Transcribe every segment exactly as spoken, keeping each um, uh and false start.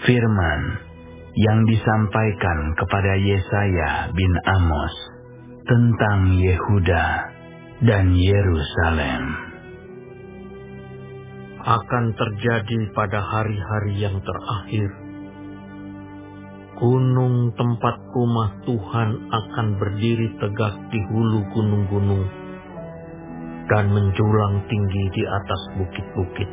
firman yang disampaikan kepada Yesaya bin Amos tentang Yehuda dan Yerusalem. Akan terjadi pada hari-hari yang terakhir, gunung tempat rumah Tuhan akan berdiri tegak di hulu gunung-gunung dan menjulang tinggi di atas bukit-bukit.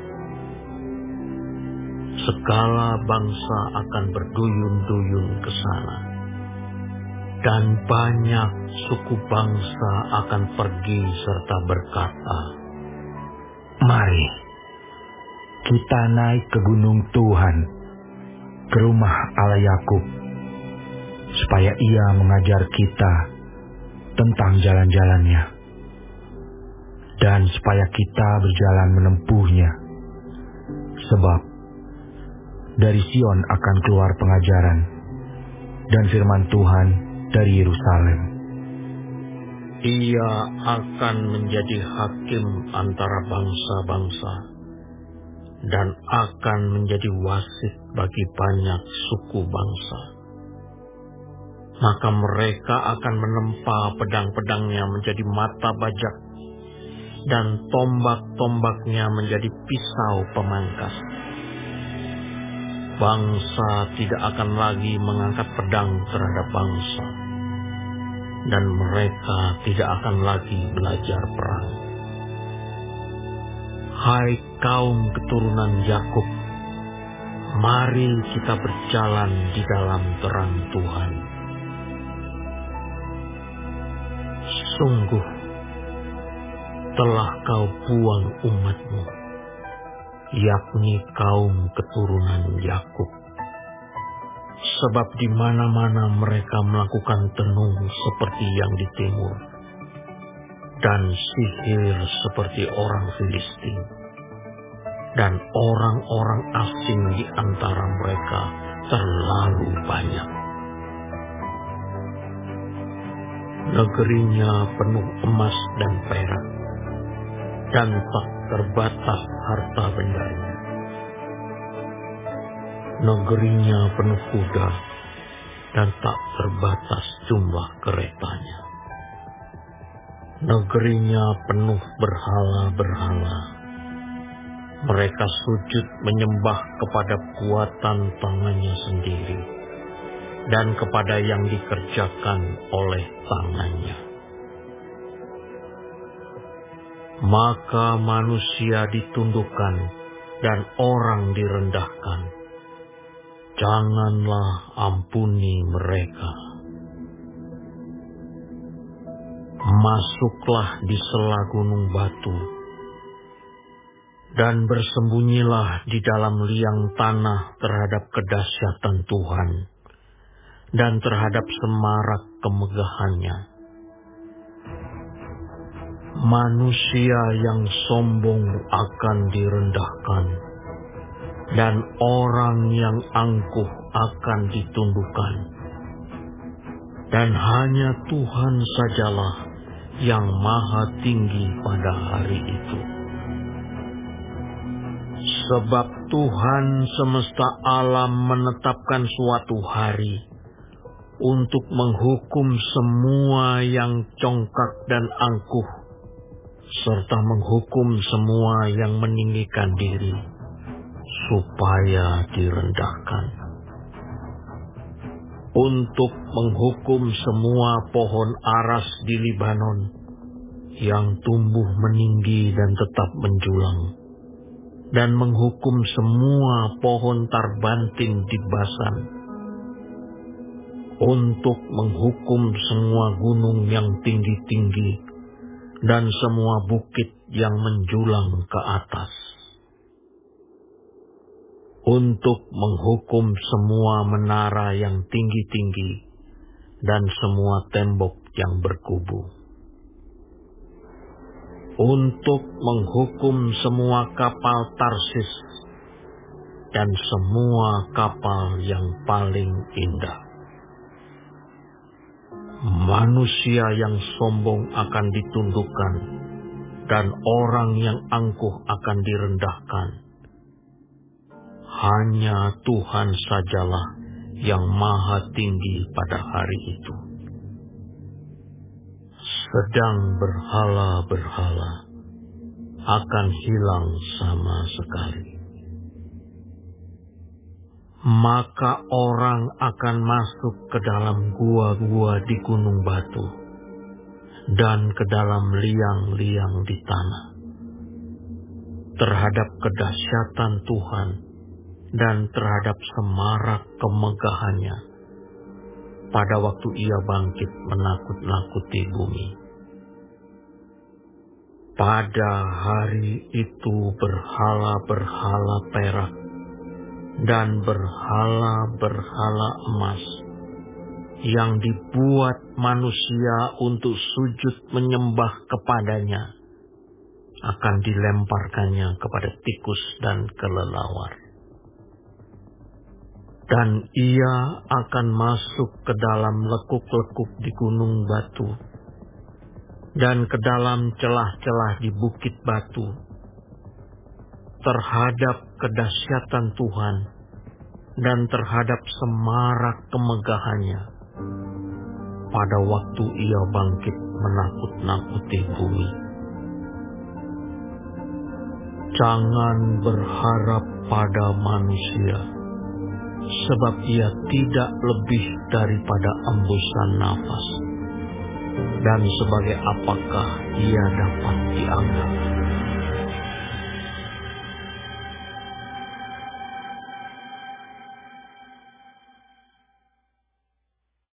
Segala bangsa akan berduyun-duyun ke sana, dan banyak suku bangsa akan pergi serta berkata, "Mari, kita naik ke gunung Tuhan, ke rumah Allah Yakub, supaya Ia mengajar kita tentang jalan-jalannya, dan supaya kita berjalan menempuhnya. Sebab dari Sion akan keluar pengajaran, dan firman Tuhan dari Yerusalem. Ia akan menjadi hakim antara bangsa-bangsa, dan akan menjadi wasit bagi banyak suku bangsa. Maka mereka akan menempa pedang-pedangnya menjadi mata bajak, dan tombak-tombaknya menjadi pisau pemangkas. Bangsa tidak akan lagi mengangkat pedang terhadap bangsa, dan mereka tidak akan lagi belajar perang. Hai kaum keturunan Yakub, mari kita berjalan di dalam terang Tuhan. Sungguh telah kau buang umatmu, yakni kaum keturunan Yakub. Sebab di mana-mana mereka melakukan tenung seperti yang di timur, dan sihir seperti orang Filistin, dan orang-orang asing di antara mereka terlalu banyak. Negerinya penuh emas dan perak, dan tak terbatas harta bendanya. Negerinya penuh kuda, dan tak terbatas jumlah keretanya. Negerinya penuh berhala-berhala. Mereka sujud menyembah kepada buatan tangannya sendiri, dan kepada yang dikerjakan oleh tangannya. Maka manusia ditundukkan dan orang direndahkan. Janganlah ampuni mereka. Masuklah di sela gunung batu, dan bersembunyilah di dalam liang tanah terhadap kedahsyatan Tuhan, dan terhadap semarak kemegahannya. Manusia yang sombong akan direndahkan, dan orang yang angkuh akan ditundukkan. Dan hanya Tuhan sajalah yang maha tinggi pada hari itu. Sebab Tuhan semesta alam menetapkan suatu hari untuk menghukum semua yang congkak dan angkuh, serta menghukum semua yang meninggikan diri, supaya direndahkan. Untuk menghukum semua pohon aras di Libanon yang tumbuh meninggi dan tetap menjulang, dan menghukum semua pohon tarbantin di Basan. Untuk menghukum semua gunung yang tinggi-tinggi dan semua bukit yang menjulang ke atas. Untuk menghukum semua menara yang tinggi-tinggi dan semua tembok yang berkubu. Untuk menghukum semua kapal Tarsis dan semua kapal yang paling indah. Manusia yang sombong akan ditundukkan, dan orang yang angkuh akan direndahkan. hanya Tuhan sajalah yang maha tinggi pada hari itu. Sedang berhala-berhala akan hilang sama sekali. Maka orang akan masuk ke dalam gua-gua di gunung batu dan ke dalam liang-liang di tanah terhadap kedahsyatan Tuhan dan terhadap semarak kemegahannya pada waktu Ia bangkit menakut-nakuti bumi. Pada hari itu berhala-berhala perak dan berhala-berhala emas yang dibuat manusia untuk sujud menyembah kepadanya akan dilemparkannya kepada tikus dan kelelawar. Dan ia akan masuk ke dalam lekuk-lekuk di gunung batu dan ke dalam celah-celah di bukit batu terhadap kedahsyatan Tuhan dan terhadap semarak kemegahannya pada waktu Ia bangkit menakut-nakuti bumi. Jangan berharap pada manusia, sebab ia tidak lebih daripada embusan nafas. Dan sebagai apakah ia dapat dianggap?